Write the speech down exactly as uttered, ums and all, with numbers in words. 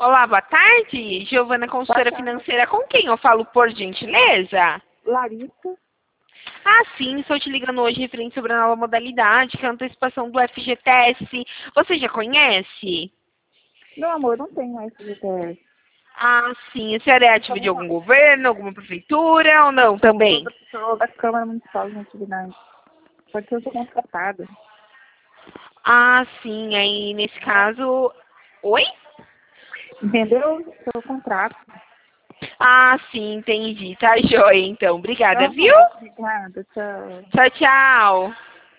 Olá, boa tarde. Giovana, consultora financeira. Com quem eu falo, por gentileza? Larissa. Ah, sim. Estou te ligando hoje referente sobre a nova modalidade, que é a antecipação do F G T S. Você já conhece? Meu amor, não tenho F G T S. Ah, sim. A senhora é ativa de algum governo, alguma prefeitura ou não também? Sou da, sou da Câmara Municipal de Atividade. Só que eu sou contratada. Ah, sim. Aí, nesse caso... Oi? Entendeu? Sou contrato. Ah, sim. Entendi. Tá joia, então. Obrigada, Tá viu? bom, obrigada. Tchau. Tchau, tchau.